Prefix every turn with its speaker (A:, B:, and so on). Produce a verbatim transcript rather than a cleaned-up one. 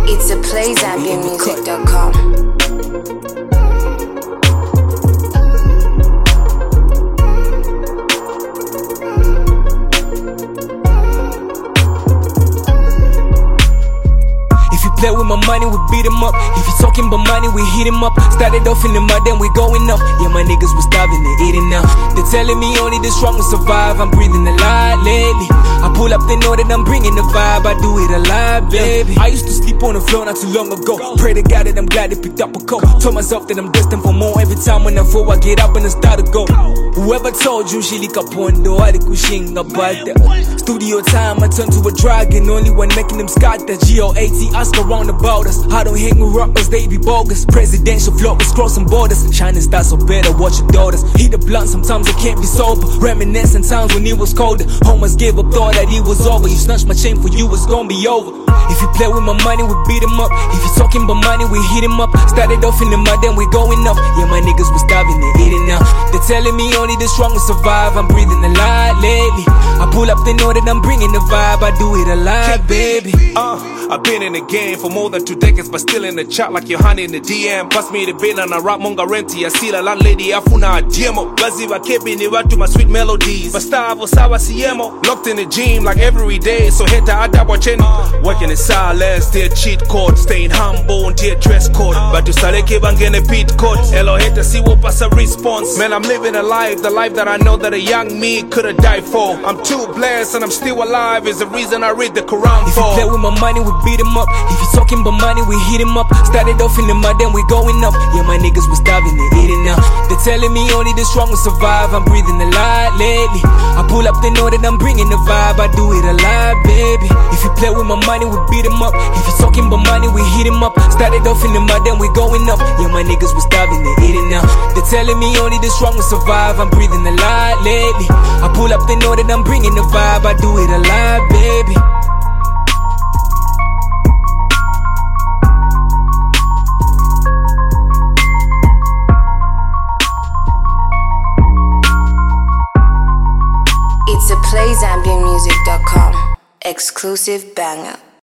A: It's a play zambia music dot com.
B: Play with my money, we beat him up. If you talking about money, we hit him up. Started off in the mud, then we going up. Yeah, my niggas was starving, they eating now. They telling me only the strong will survive. I'm breathing a lot lately. I pull up, they know that I'm bringing the vibe. I do it a lot, baby. I used to sleep on the floor not too long ago. Pray to God that I'm glad they picked up a coat. Told myself that I'm destined for more. Every time when I fall, I get up and I start to go. Whoever told you she lick up on the I kushinga about that. Studio time, I turn to a dragon. Only one making them scatter. G O A T, ask around about us. I don't hang with rappers, they be bogus. Presidential floaters crossing borders. Shining stars so better, watch your daughters. Heat the blunt, sometimes I can't be sober. Reminiscing times when it was colder. Homers gave up, thought that it was over. You snatched my chain, for you it's gonna be over. If you play with my money, we beat him up. If you talking about money, we hit him up. Started off in the mud, then we going up. Yeah, my niggas was starving, they eating now. They telling me only the strong will survive. I'm breathing a lot lately. I pull up, they know that I'm bringing the vibe. I do it a lot, baby.
C: Uh, I've been in the game for more than two decades, but still in the chat like your honey in the D M. Pass me the bill and I rap monga renti. I see la landlady afuna diemo. Gazi wa kebi ni watu my sweet melodies. Bastavo sawa siemo. Locked in the gym like every day, so heta adabo chen. Working in silence, dear cheat code. Staying humble, dear dress code. But to saleke bangene beat code. Elo heta si wo pasa response. Man, I'm living a life, the life that I know that a young me could've died for. I'm too blessed and I'm still alive, is the reason I read the Quran for.
B: If you play with my money, we beat him up. If you talking about money, we hit him up. Started off in the mud, then we going up. Yeah, my niggas was starving, they eating now. They telling me only the strong will survive. I'm breathing a lot lately. I pull up, they know that I'm bringing the vibe. I do it a lot, baby. If you play with my money, we beat him up. If you talking about money, we hit him up. Started off in the mud, then we going up. Yeah, my niggas was starving, they eating now. They telling me only the strong will survive. I'm breathing a lot lately. I pull up, they know that I'm bringing the vibe. I do it a lot, baby.
A: It's a play zambia music dot com exclusive banger.